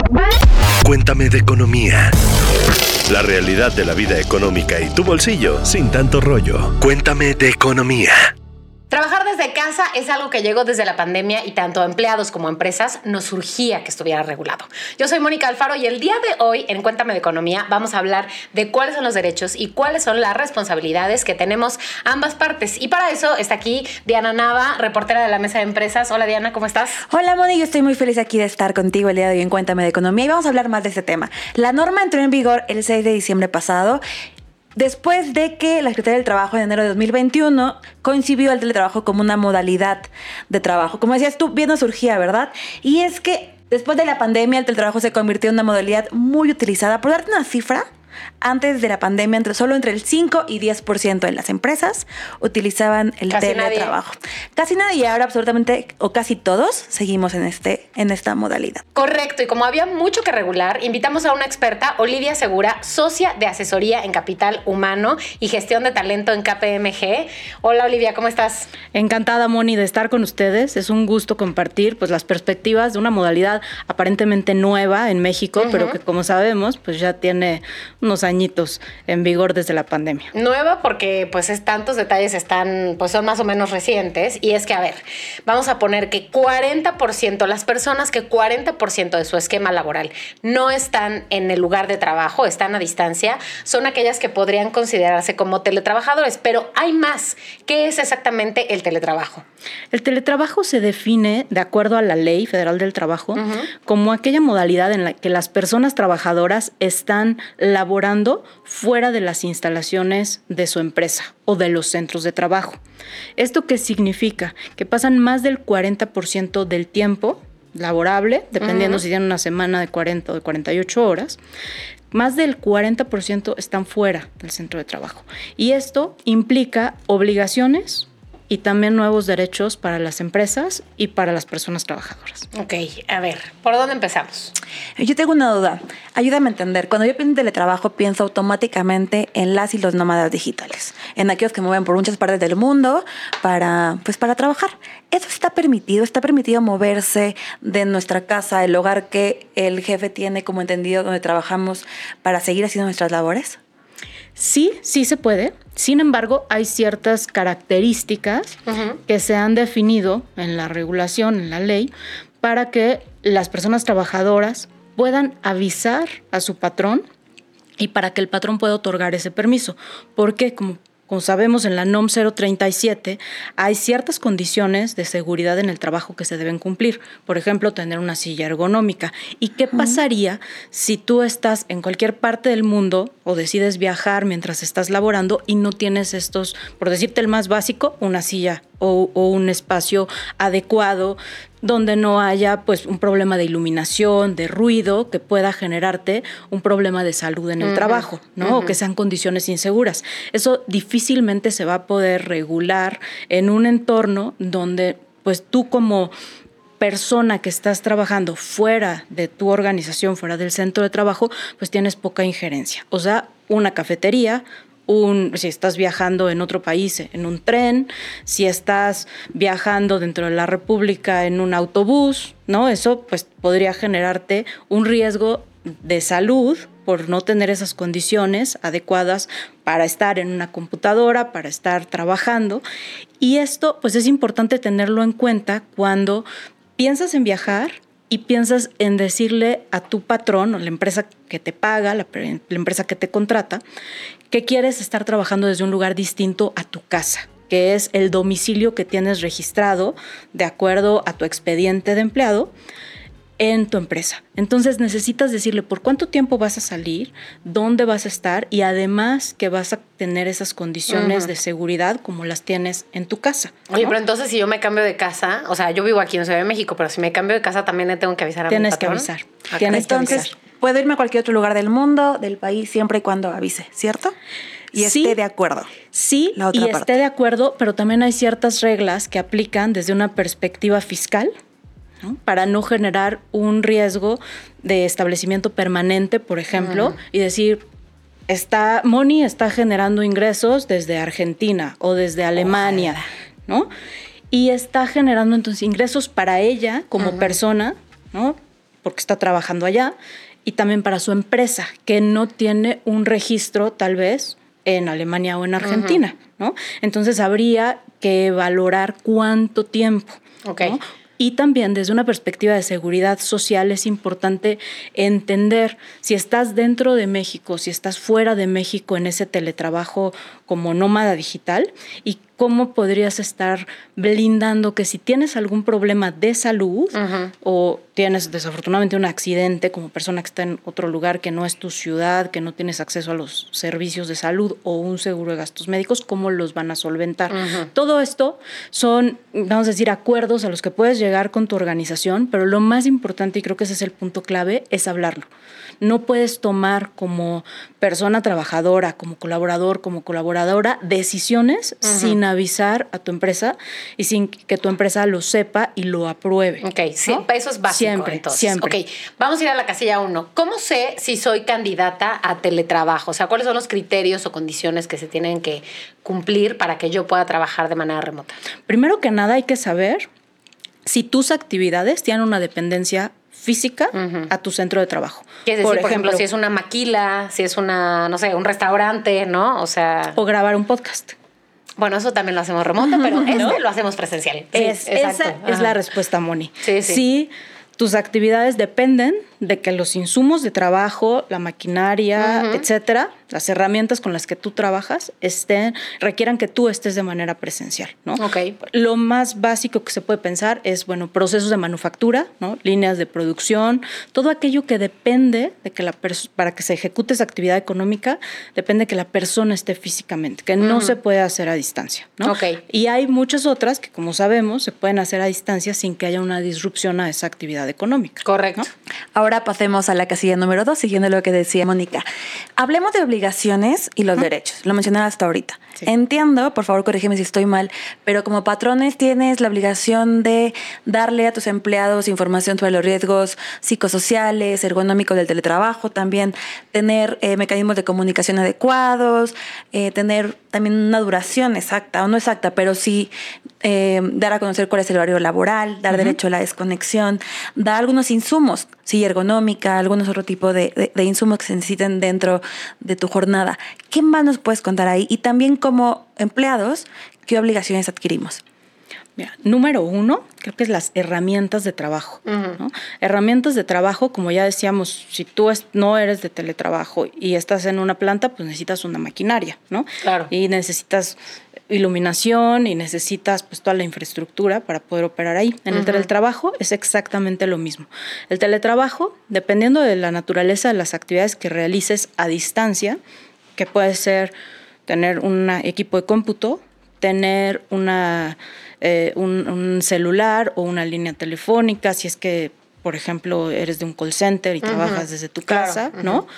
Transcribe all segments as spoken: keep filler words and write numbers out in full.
Cuéntame de economía. La realidad de la vida económica y tu bolsillo sin tanto rollo. Cuéntame de economía. Trabajar desde casa es algo que llegó desde la pandemia y tanto a empleados como a empresas nos surgía que estuviera regulado. Yo soy Mónica Alfaro y el día de hoy en Cuéntame de Economía vamos a hablar de cuáles son los derechos y cuáles son las responsabilidades que tenemos ambas partes. Y para eso está aquí Diana Nava, reportera de la Mesa de Empresas. Hola Diana, ¿cómo estás? Hola Moni, yo estoy muy feliz aquí de estar contigo el día de hoy en Cuéntame de Economía y vamos a hablar más de este tema. La norma entró en vigor el seis de diciembre pasado. Después de que la Secretaría del Trabajo en enero de dos mil veintiuno concibió el teletrabajo como una modalidad de trabajo. Como decías tú, bien nos surgía, ¿verdad? Y es que después de la pandemia el teletrabajo se convirtió en una modalidad muy utilizada. Por darte una cifra, antes de la pandemia, entre, solo entre el cinco y diez por ciento de las empresas utilizaban el casi teletrabajo. Nadie. Casi nadie, y ahora absolutamente, o casi todos, seguimos en, este, en esta modalidad. Correcto, y como había mucho que regular, invitamos a una experta, Olivia Segura, socia de asesoría en capital humano y gestión de talento en K P M G. Hola Olivia, ¿cómo estás? Encantada, Moni, de estar con ustedes. Es un gusto compartir pues, las perspectivas de una modalidad aparentemente nueva en México, uh-huh. pero que como sabemos, pues ya tiene unos añitos en vigor desde la pandemia. Nueva porque pues es, tantos detalles están, pues son más o menos recientes, y es que, a ver, vamos a poner que cuarenta por ciento, las personas que cuarenta por ciento de su esquema laboral no están en el lugar de trabajo, están a distancia, son aquellas que podrían considerarse como teletrabajadores, pero hay más. ¿Qué es exactamente el teletrabajo? El teletrabajo se define, de acuerdo a la Ley Federal del Trabajo, uh-huh. como aquella modalidad en la que las personas trabajadoras están laborando fuera de las instalaciones de su empresa o de los centros de trabajo. ¿Esto qué significa? Que pasan más del cuarenta por ciento del tiempo laborable, dependiendo uh-huh. si tienen una semana de cuarenta o de cuarenta y ocho horas, más del cuarenta por ciento están fuera del centro de trabajo. Y esto implica obligaciones y también nuevos derechos para las empresas y para las personas trabajadoras. Ok, a ver, ¿por dónde empezamos? Yo tengo una duda. Ayúdame a entender. Cuando yo pienso en teletrabajo, pienso automáticamente en las y los nómadas digitales, en aquellos que mueven por muchas partes del mundo para, pues, para trabajar. ¿Eso está permitido? ¿Está permitido moverse de nuestra casa, el hogar que el jefe tiene como entendido donde trabajamos, para seguir haciendo nuestras labores? Sí, sí se puede. Sin embargo, hay ciertas características uh-huh. que se han definido en la regulación, en la ley, para que las personas trabajadoras puedan avisar a su patrón y para que el patrón pueda otorgar ese permiso. Porque, como Como sabemos, en la N O M cero treinta y siete hay ciertas condiciones de seguridad en el trabajo que se deben cumplir. Por ejemplo, tener una silla ergonómica. ¿Y qué pasaría si tú estás en cualquier parte del mundo o decides viajar mientras estás laborando y no tienes estos, por decirte el más básico, una silla o, o un espacio adecuado donde no haya pues un problema de iluminación, de ruido que pueda generarte un problema de salud en el uh-huh. trabajo, ¿no? Uh-huh. O que sean condiciones inseguras. Eso difícilmente se va a poder regular en un entorno donde pues tú como persona que estás trabajando fuera de tu organización, fuera del centro de trabajo, pues tienes poca injerencia. O sea, una cafetería, Un, si estás viajando en otro país en un tren, si estás viajando dentro de la República en un autobús, ¿no? Eso pues podría generarte un riesgo de salud por no tener esas condiciones adecuadas para estar en una computadora, para estar trabajando. Y esto pues es importante tenerlo en cuenta cuando piensas en viajar y piensas en decirle a tu patrón o la empresa que te paga, la, la empresa que te contrata, que quieres estar trabajando desde un lugar distinto a tu casa, que es el domicilio que tienes registrado de acuerdo a tu expediente de empleado en tu empresa. Entonces necesitas decirle por cuánto tiempo vas a salir, dónde vas a estar y además que vas a tener esas condiciones uh-huh. de seguridad como las tienes en tu casa, ¿no? Oye, pero entonces si yo me cambio de casa, o sea, yo vivo aquí en Ciudad de México, pero si me cambio de casa también le tengo que avisar a tienes mi patrón. Que avisar. Acá. Tienes entonces, que avisar. Puedo irme a cualquier otro lugar del mundo, del país, siempre y cuando avise, ¿cierto? Y sí, esté de acuerdo. Sí, la otra y parte. esté de acuerdo, pero también hay ciertas reglas que aplican desde una perspectiva fiscal, ¿no? Para no generar un riesgo de establecimiento permanente, por ejemplo, uh-huh. y decir, está, Moni está generando ingresos desde Argentina o desde Alemania, Ojalá. ¿no? Y está generando entonces ingresos para ella como uh-huh. persona, ¿no? porque está trabajando allá, y también para su empresa, que no tiene un registro tal vez en Alemania o en Argentina, uh-huh. ¿no? Entonces habría que valorar cuánto tiempo. Okay. ¿no? Y también desde una perspectiva de seguridad social es importante entender si estás dentro de México, si estás fuera de México en ese teletrabajo como nómada digital y cómo podrías estar blindando que si tienes algún problema de salud uh-huh. o tienes desafortunadamente un accidente como persona que está en otro lugar que no es tu ciudad, que no tienes acceso a los servicios de salud o un seguro de gastos médicos, ¿cómo los van a solventar? Uh-huh. Todo esto son, vamos a decir, acuerdos a los que puedes llegar con tu organización, pero lo más importante, y creo que ese es el punto clave, es hablarlo. No puedes tomar como persona trabajadora, como colaborador, como colaboradora, decisiones uh-huh. sin avisar a tu empresa y sin que tu empresa lo sepa y lo apruebe. Ok, sí, ¿no? Eso es básico. Siempre, entonces. siempre. Ok, vamos a ir a la casilla uno. ¿Cómo sé si soy candidata a teletrabajo? O sea, ¿cuáles son los criterios o condiciones que se tienen que cumplir para que yo pueda trabajar de manera remota? Primero que nada hay que saber si tus actividades tienen una dependencia física uh-huh. a tu centro de trabajo. ¿Qué es decir, por, por ejemplo, ejemplo, si es una maquila, si es una, no sé, un restaurante, ¿no? O sea... O grabar un podcast. Bueno, eso también lo hacemos remoto, pero ¿no? este lo hacemos presencial. Sí, es, esa Ajá. es la respuesta, Moni. Sí, sí. Si tus actividades dependen de que los insumos de trabajo, la maquinaria, uh-huh. etcétera, las herramientas con las que tú trabajas estén, requieran que tú estés de manera presencial, ¿no? Okay. Lo más básico que se puede pensar es, bueno, procesos de manufactura, ¿no? Líneas de producción, todo aquello que depende de que la pers- para que se ejecute esa actividad económica, depende de que la persona esté físicamente, que uh-huh. no se puede hacer a distancia, ¿no? Okay. Y hay muchas otras que, como sabemos, se pueden hacer a distancia sin que haya una disrupción a esa actividad económica. Correcto. ¿no? Ahora pasemos a la casilla número dos, siguiendo lo que decía Mónica. Hablemos de obligaciones y los uh-huh. derechos. Lo mencionaba hasta ahorita. Sí. Entiendo, por favor, corrígeme si estoy mal, pero como patrones tienes la obligación de darle a tus empleados información sobre los riesgos psicosociales, ergonómicos del teletrabajo, también tener eh, mecanismos de comunicación adecuados, eh, tener también una duración exacta, o no exacta, pero sí eh, dar a conocer cuál es el horario laboral, dar uh-huh. derecho a la desconexión, dar algunos insumos, sí, ergonómica, algunos otro tipo de, de, de insumos que se necesiten dentro de tu jornada. ¿Qué más nos puedes contar ahí? Y también como empleados, ¿qué obligaciones adquirimos? Mira, número uno, creo que es las herramientas de trabajo. Uh-huh. ¿no? Herramientas de trabajo, como ya decíamos, si tú es, no eres de teletrabajo y estás en una planta, pues necesitas una maquinaria, ¿no? Claro. Y necesitas iluminación y necesitas pues toda la infraestructura para poder operar ahí. En uh-huh. el teletrabajo es exactamente lo mismo. El teletrabajo, dependiendo de la naturaleza de las actividades que realices a distancia, que puede ser tener un equipo de cómputo, tener una, eh, un, un celular o una línea telefónica, si es que, por ejemplo, eres de un call center y uh-huh. trabajas desde tu casa, claro. ¿no? Uh-huh.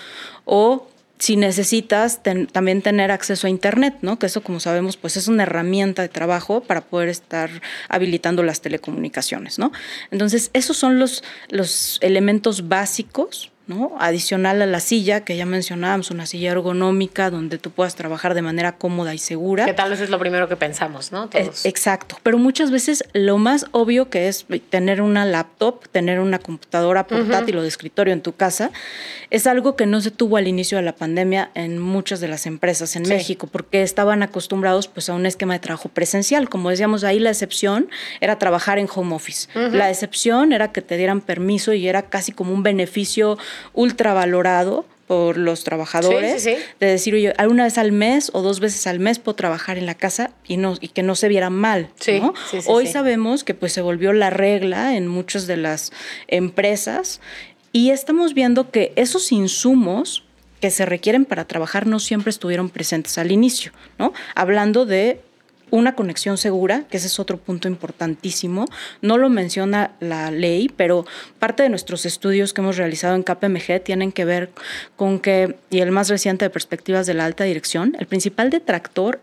O si necesitas ten, también tener acceso a internet, ¿no? Que eso, como sabemos, pues es una herramienta de trabajo para poder estar habilitando las telecomunicaciones, ¿no? Entonces, esos son los, los elementos básicos, ¿no? Adicional a la silla, que ya mencionábamos, una silla ergonómica donde tú puedas trabajar de manera cómoda y segura. Que tal vez es lo primero que pensamos, ¿no? Todos. Eh, exacto, pero muchas veces lo más obvio que es tener una laptop, tener una computadora portátil uh-huh. o de escritorio en tu casa, es algo que no se tuvo al inicio de la pandemia en muchas de las empresas en sí. México, porque estaban acostumbrados pues a un esquema de trabajo presencial. Como decíamos, ahí la excepción era trabajar en home office. Uh-huh. La excepción era que te dieran permiso y era casi como un beneficio ultravalorado por los trabajadores, sí, sí, sí. de decir, oye, una vez al mes o dos veces al mes puedo trabajar en la casa y no y que no se viera mal, sí, ¿no? Sí, sí, Hoy sí. sabemos que pues se volvió la regla en muchas de las empresas y estamos viendo que esos insumos que se requieren para trabajar no siempre estuvieron presentes al inicio, ¿no? Hablando de una conexión segura, que ese es otro punto importantísimo. No lo menciona la ley, pero parte de nuestros estudios que hemos realizado en K P M G tienen que ver con que, y el más reciente de Perspectivas de la Alta Dirección, el principal detractor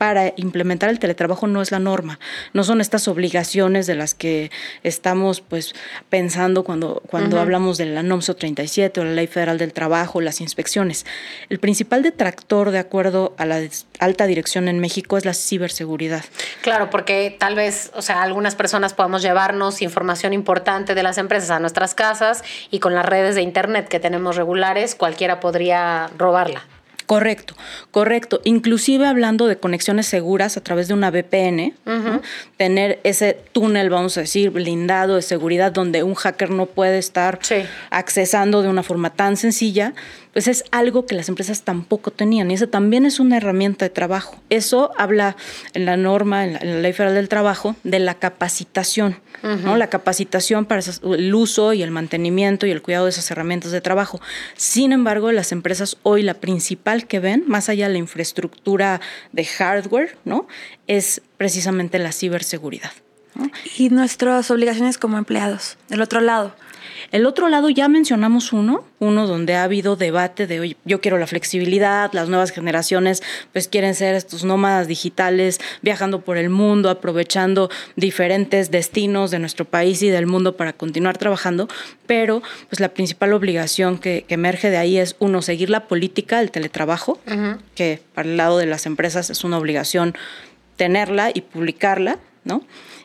para implementar el teletrabajo no es la norma, no son estas obligaciones de las que estamos pues pensando cuando, cuando uh-huh. hablamos de la NOMSO treinta y siete o la Ley Federal del Trabajo, las inspecciones. El principal detractor, de acuerdo a la alta dirección en México, es la ciberseguridad. Claro, porque tal vez, o sea, algunas personas podamos llevarnos información importante de las empresas a nuestras casas y con las redes de internet que tenemos regulares, cualquiera podría robarla. Correcto, correcto. Inclusive hablando de conexiones seguras a través de una V P N, uh-huh. ¿no? Tener ese túnel, vamos a decir, blindado de seguridad donde un hacker no puede estar sí. accesando de una forma tan sencilla, pues es algo que las empresas tampoco tenían y eso también es una herramienta de trabajo. Eso habla en la norma, en la, en la Ley Federal del Trabajo, de la capacitación, uh-huh. ¿no? La capacitación para esas, el uso y el mantenimiento y el cuidado de esas herramientas de trabajo. Sin embargo, las empresas hoy la principal que ven, más allá de la infraestructura de hardware, ¿no? Es precisamente la ciberseguridad, ¿no? Y nuestras obligaciones como empleados, del otro lado. El otro lado ya mencionamos uno, uno donde ha habido debate de, oye, yo quiero la flexibilidad, las nuevas generaciones pues quieren ser estos nómadas digitales, viajando por el mundo, aprovechando diferentes destinos de nuestro país y del mundo para continuar trabajando, pero pues la principal obligación que, que emerge de ahí es, uno, seguir la política del teletrabajo, uh-huh. que para el lado de las empresas es una obligación tenerla y publicarla, ¿no?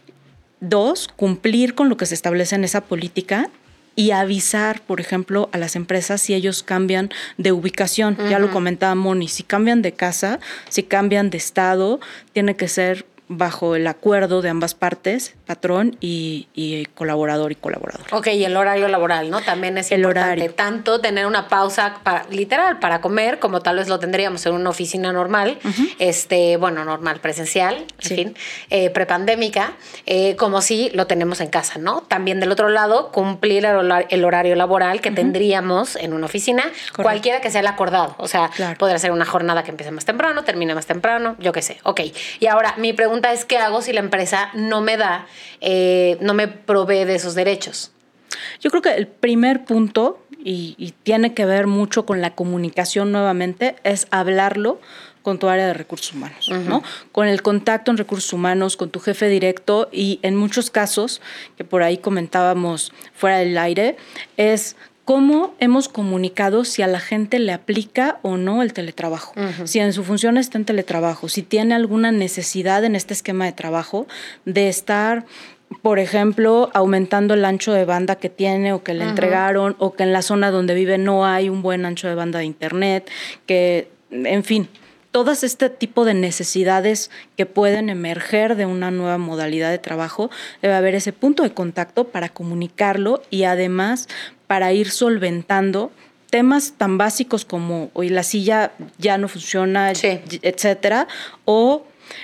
Dos, cumplir con lo que se establece en esa política y avisar, por ejemplo, a las empresas si ellos cambian de ubicación. Uh-huh. Ya lo comentaba Moni, si cambian de casa, si cambian de estado, tiene que ser bajo el acuerdo de ambas partes, patrón y, y colaborador y colaborador. Ok, y el horario laboral, ¿no? También es el importante. Horario. Tanto tener una pausa para, literal para comer, como tal vez lo tendríamos en una oficina normal, uh-huh. este, bueno, normal, presencial, sí. en fin, eh, prepandémica, eh, como si lo tenemos en casa, ¿no? También del otro lado, cumplir el, hor- el horario laboral que uh-huh. tendríamos en una oficina, correcto. Cualquiera que sea el acordado. O sea, claro. podrá ser una jornada que empiece más temprano, termine más temprano, yo qué sé. Ok, y ahora mi pregunta es, ¿qué hago si la empresa no me da, eh, no me provee de esos derechos? Yo creo que el primer punto, y, y tiene que ver mucho con la comunicación nuevamente, es hablarlo con tu área de recursos humanos, uh-huh. ¿no? Con el contacto en recursos humanos, con tu jefe directo y en muchos casos, que por ahí comentábamos fuera del aire, es cómo hemos comunicado si a la gente le aplica o no el teletrabajo, uh-huh. si en su función está en teletrabajo, si tiene alguna necesidad en este esquema de trabajo de estar, por ejemplo, aumentando el ancho de banda que tiene o que le uh-huh. entregaron, o que en la zona donde vive no hay un buen ancho de banda de internet, que, en fin, todas este tipo de necesidades que pueden emerger de una nueva modalidad de trabajo, debe haber ese punto de contacto para comunicarlo y además para ir solventando temas tan básicos como hoy la silla ya no funciona, sí. etcétera, o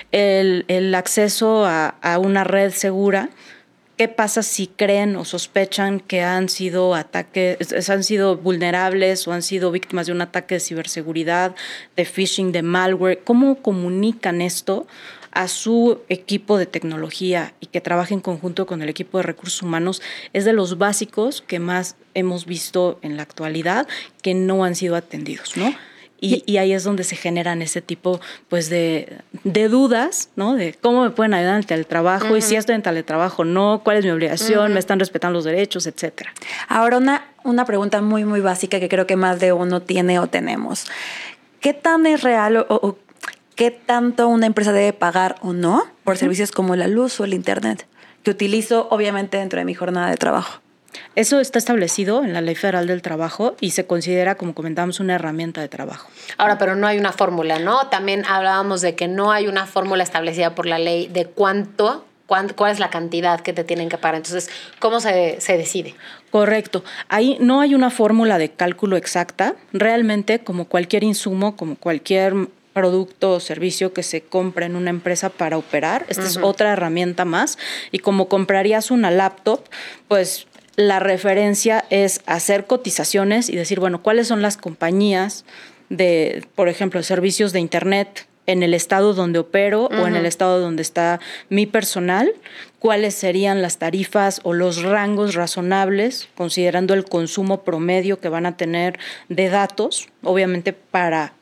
el, el acceso a, a una red segura. ¿Qué pasa si creen o sospechan que han sido ataques, han sido vulnerables o han sido víctimas de un ataque de ciberseguridad, de phishing, de malware? ¿Cómo comunican esto a su equipo de tecnología y que trabaje en conjunto con el equipo de recursos humanos? Es de los básicos que más hemos visto en la actualidad que no han sido atendidos, ¿no? Y, y ahí es donde se generan ese tipo pues de, de dudas, ¿no? De cómo me pueden ayudar en el teletrabajo, uh-huh. y si estoy en teletrabajo no, cuál es mi obligación, uh-huh. me están respetando los derechos, etcétera. Ahora una, una pregunta muy, muy básica que creo que más de uno tiene o tenemos. ¿Qué tan es real o, o qué tanto una empresa debe pagar o no por uh-huh. servicios como la luz o el internet que utilizo obviamente dentro de mi jornada de trabajo? Eso está establecido en la Ley Federal del Trabajo y se considera, como comentábamos, una herramienta de trabajo. Ahora, pero no hay una fórmula, ¿no? También hablábamos de que no hay una fórmula establecida por la ley de cuánto, cuán, cuál es la cantidad que te tienen que pagar. Entonces, ¿cómo se, se decide? Correcto. Ahí no hay una fórmula de cálculo exacta. Realmente, como cualquier insumo, como cualquier producto o servicio que se compra en una empresa para operar, esta uh-huh. es otra herramienta más. Y como comprarías una laptop, pues la referencia es hacer cotizaciones y decir, bueno, ¿cuáles son las compañías de, por ejemplo, servicios de internet en el estado donde opero uh-huh. o en el estado donde está mi personal? ¿Cuáles serían las tarifas o los rangos razonables, considerando el consumo promedio que van a tener de datos, obviamente para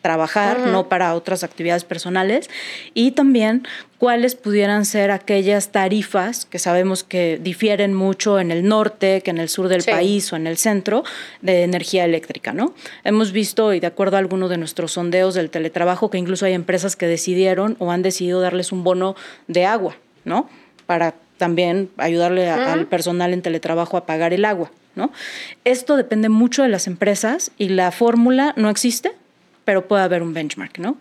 trabajar, uh-huh. no para otras actividades personales, y también cuáles pudieran ser aquellas tarifas que sabemos que difieren mucho en el norte, que en el sur del sí. país o en el centro, de energía eléctrica, ¿no? Hemos visto, y de acuerdo a algunos de nuestros sondeos del teletrabajo, que incluso hay empresas que decidieron o han decidido darles un bono de agua, ¿no? Para también ayudarle a, uh-huh. al personal en teletrabajo a pagar el agua, ¿no? Esto depende mucho de las empresas y la fórmula no existe, pero puede haber un benchmark, ¿no?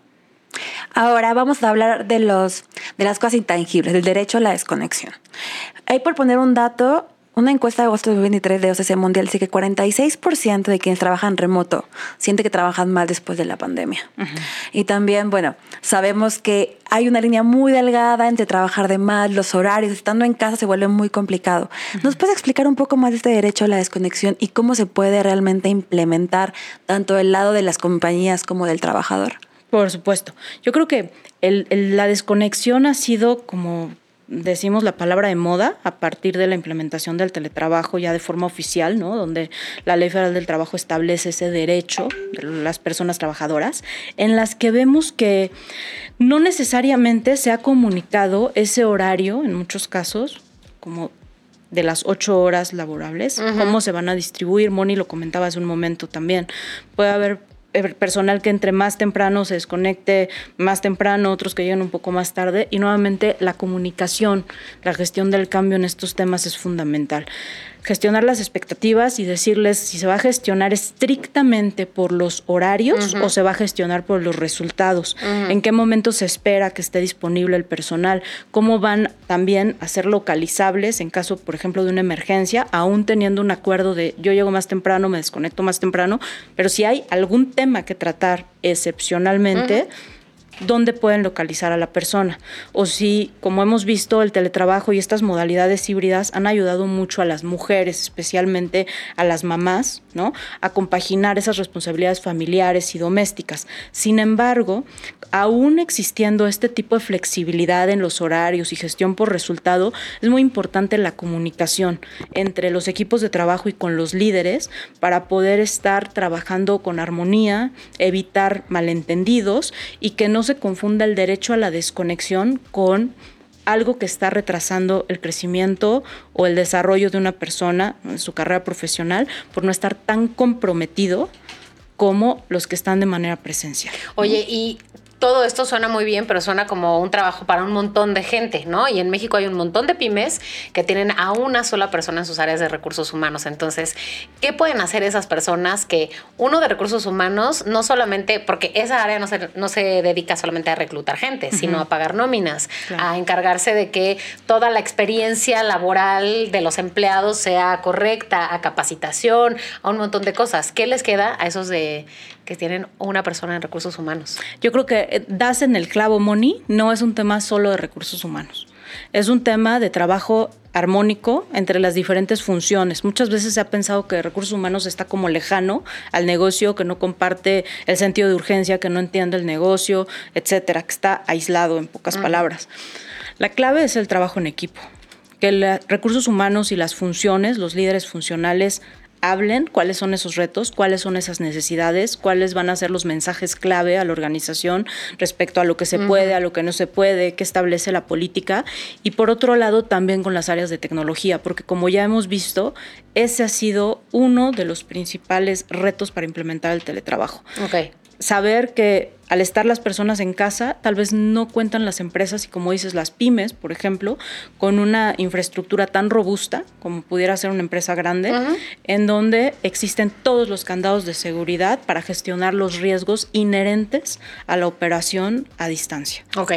Ahora vamos a hablar de los de las cosas intangibles, del derecho a la desconexión. Ahí por poner un dato, una encuesta de agosto de dos mil veintitrés de O C C Mundial dice que cuarenta y seis por ciento de quienes trabajan remoto siente que trabajan mal después de la pandemia. Uh-huh. Y también, bueno, sabemos que hay una línea muy delgada entre trabajar de más, los horarios, estando en casa se vuelve muy complicado. Uh-huh. ¿Nos puedes explicar un poco más de este derecho a la desconexión y cómo se puede realmente implementar tanto del lado de las compañías como del trabajador? Por supuesto. Yo creo que el, el, la desconexión ha sido, como decimos, la palabra de moda a partir de la implementación del teletrabajo ya de forma oficial, ¿no? Donde la Ley Federal del Trabajo establece ese derecho de las personas trabajadoras, en las que vemos que no necesariamente se ha comunicado ese horario, en muchos casos, como de las ocho horas laborables, uh-huh. cómo se van a distribuir. Moni lo comentaba hace un momento también. Puede haber personal que entre más temprano se desconecte más temprano, otros que lleguen un poco más tarde, y nuevamente la comunicación, la gestión del cambio en estos temas es fundamental. Gestionar las expectativas y decirles si se va a gestionar estrictamente por los horarios uh-huh. o se va a gestionar por los resultados, uh-huh. en qué momento se espera que esté disponible el personal, cómo van también a ser localizables en caso, por ejemplo, de una emergencia, aún teniendo un acuerdo de yo llego más temprano, me desconecto más temprano, pero si hay algún tema que tratar excepcionalmente, uh-huh. dónde pueden localizar a la persona. O si, como hemos visto, el teletrabajo y estas modalidades híbridas han ayudado mucho a las mujeres, especialmente a las mamás, ¿no? A compaginar esas responsabilidades familiares y domésticas. Sin embargo, aún existiendo este tipo de flexibilidad en los horarios y gestión por resultado, es muy importante la comunicación entre los equipos de trabajo y con los líderes para poder estar trabajando con armonía, evitar malentendidos y que no se confunda el derecho a la desconexión con algo que está retrasando el crecimiento o el desarrollo de una persona en su carrera profesional por no estar tan comprometido como los que están de manera presencial. Oye, y todo esto suena muy bien, pero suena como un trabajo para un montón de gente, ¿no? Y en México hay un montón de pymes que tienen a una sola persona en sus áreas de recursos humanos. Entonces, ¿qué pueden hacer esas personas que uno de recursos humanos no solamente, porque esa área no se, no se dedica solamente a reclutar gente, uh-huh. sino a pagar nóminas, claro. a encargarse de que toda la experiencia laboral de los empleados sea correcta, a capacitación, a un montón de cosas? ¿Qué les queda a esos de que tienen una persona en recursos humanos? Yo creo que das en el clavo, Moni, no es un tema solo de recursos humanos. Es un tema de trabajo armónico entre las diferentes funciones. Muchas veces se ha pensado que recursos humanos está como lejano al negocio, que no comparte el sentido de urgencia, que no entiende el negocio, etcétera, que está aislado, en pocas uh-huh. palabras. La clave es el trabajo en equipo, que los recursos humanos y las funciones, los líderes funcionales, hablen cuáles son esos retos, cuáles son esas necesidades, cuáles van a ser los mensajes clave a la organización respecto a lo que se uh-huh. puede, a lo que no se puede, qué establece la política. Y por otro lado, también con las áreas de tecnología, porque como ya hemos visto, ese ha sido uno de los principales retos para implementar el teletrabajo. Okay. Saber que al estar las personas en casa, tal vez no cuentan las empresas y, como dices, las pymes, por ejemplo, con una infraestructura tan robusta como pudiera ser una empresa grande, uh-huh. en donde existen todos los candados de seguridad para gestionar los riesgos inherentes a la operación a distancia. Ok.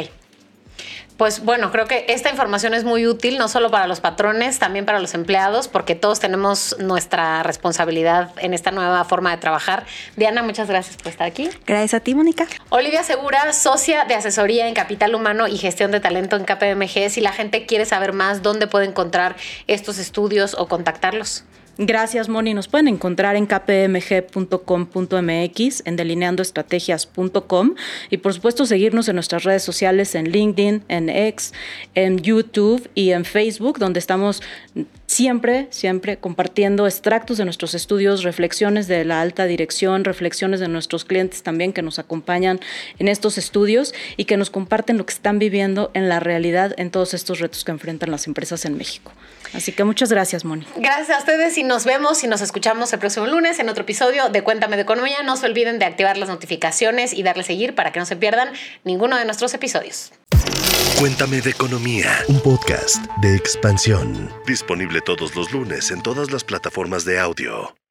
Pues bueno, creo que esta información es muy útil, no solo para los patrones, también para los empleados, porque todos tenemos nuestra responsabilidad en esta nueva forma de trabajar. Diana, muchas gracias por estar aquí. Gracias a ti, Mónica. Olivia Segura, socia de asesoría en capital humano y gestión de talento en K P M G. Si la gente quiere saber más, ¿dónde puede encontrar estos estudios o contactarlos? Gracias, Moni. Nos pueden encontrar en k p m g punto com punto m x, en delineando estrategias punto com y, por supuesto, seguirnos en nuestras redes sociales, en LinkedIn, en X, en YouTube y en Facebook, donde estamos siempre, siempre compartiendo extractos de nuestros estudios, reflexiones de la alta dirección, reflexiones de nuestros clientes también que nos acompañan en estos estudios y que nos comparten lo que están viviendo en la realidad en todos estos retos que enfrentan las empresas en México. Así que muchas gracias, Moni. Gracias a ustedes y nos vemos y nos escuchamos el próximo lunes en otro episodio de Cuéntame de Economía. No se olviden de activar las notificaciones y darle seguir para que no se pierdan ninguno de nuestros episodios. Cuéntame de Economía, un podcast de Expansión. Disponible todos los lunes en todas las plataformas de audio.